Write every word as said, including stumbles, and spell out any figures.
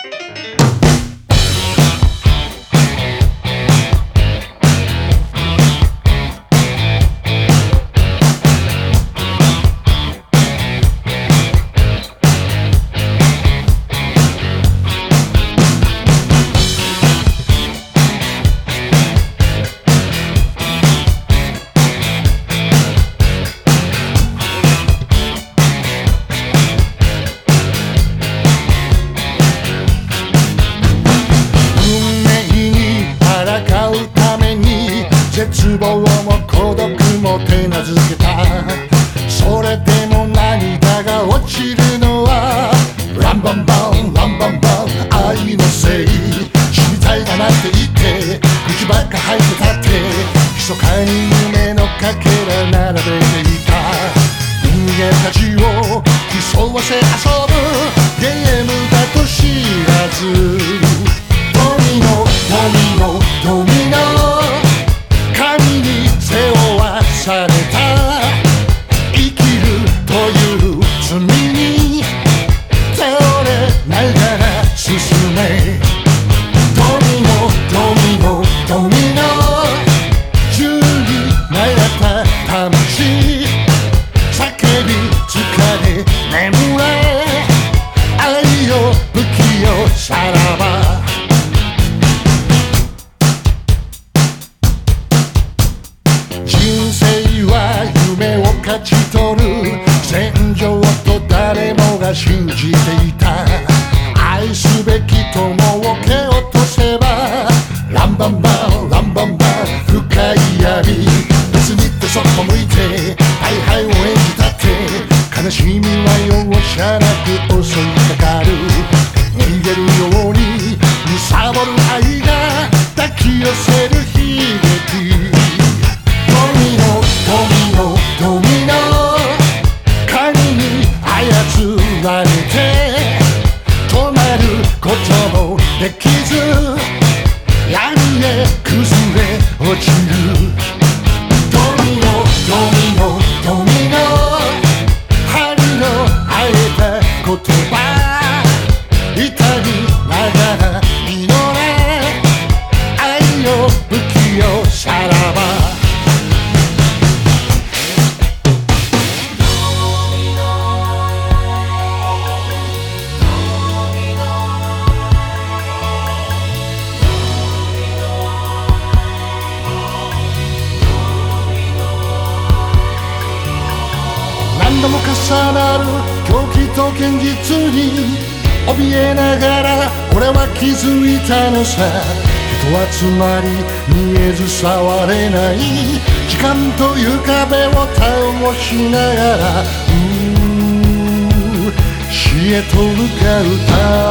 絶望も孤独も手なずけた。それでも涙が落ちるのはランバンバンランバンバン愛のせい。死にたいだなんて言って口ばっか吐いてたって密かに夢のかけら並べていた。人間たちを競わせ遊ぶゲームだと知らずドミノドミノドミノされた生きるという罪に手をれながら進め。ドミノドミノドミノ宙に舞った魂叫び疲れ眠れ愛を不器用さらば。勝ち取る戦場と誰もが信じていた。愛すべき友を蹴落とせばランバンバンランバンバン深い闇別にってそっぽ向いてハイハイを演じたって悲しみは容赦なく襲いかかる。逃げるように貪る愛が抱き寄せる悲劇。ドミノドミノドミノ影に操られて止まることもできず闇へ崩れ落ちる。ドミノドミノドミノ針のあえた言葉痛みながら祈れ愛を不器用さらば。何度も重なる狂気と現実に怯えながら俺は気づいたのさ。人はつまり見えず触れない時間という壁を倒しながらうー死へと向かうた